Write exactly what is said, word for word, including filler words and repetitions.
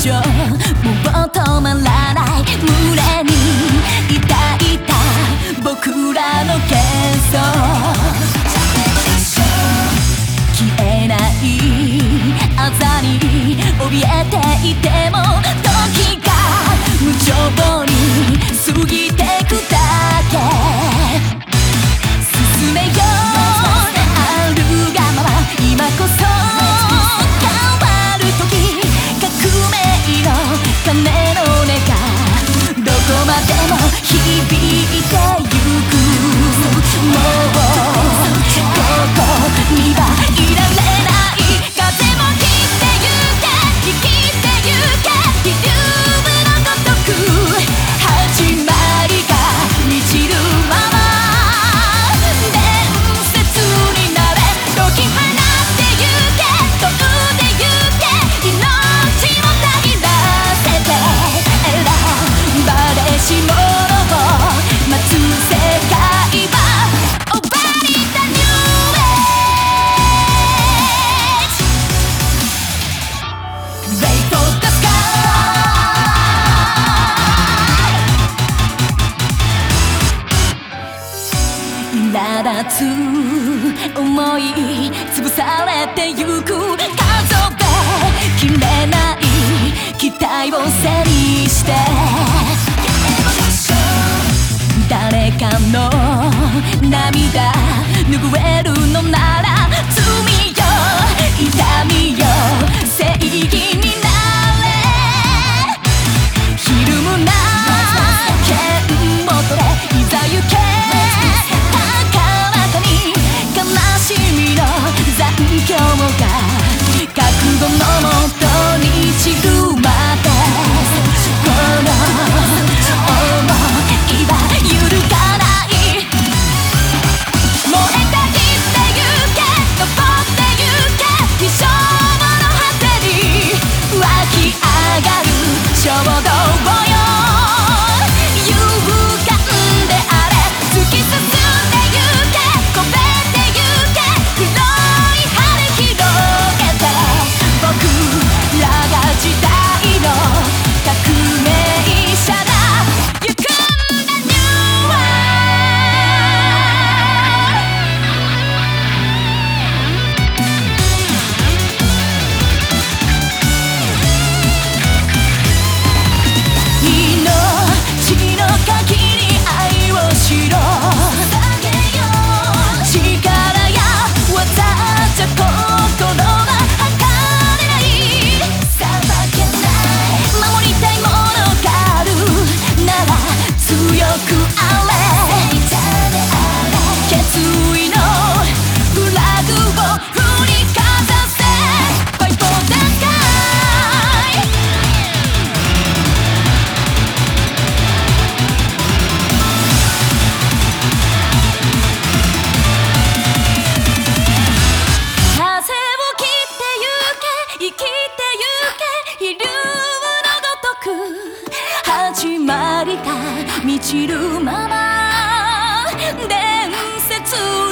情もう止まらない胸にいたいた僕らの幻想消えないあざに怯えていても時が無情に過ぎてくだけ進めようあるがまま今こそ変わる時革命の鐘の音がどこまでも響いてゆくもうここにはいられない風も切ってゆけ生きてゆけフィルムのごとく始まりが満ちるまま伝説になれ解き放ってゆけ飛んでゆけ命もたぎらせて選ばれし者を待つ世界は終わりだニューエイジ Wait for the sky 苛立つ思い潰されてゆく数えきれない期待を背にして誰かの涙拭えるのなら罪よ痛みよ正義になれひるむな剣を取れいざ行け高らかに悲しみの残響が覚悟のもとに散るまでこの想いは揺るがない燃えたぎってゆけ登ってゆけ理想の果てに湧き上がる衝動よ勇敢であれ突き進んでゆけ超えてゆけ黒い羽広げて僕らが時代の革命者だ行くんだニューワ命の限り愛をしろ力や技じゃ心は測れないさばけない守りたいものがあるなら強くあれ決意のフラグを振りかざせ Fight for the sky 風を切ってゆけ生きてゆけ飛龍のごとく始まりが満ちるまま伝説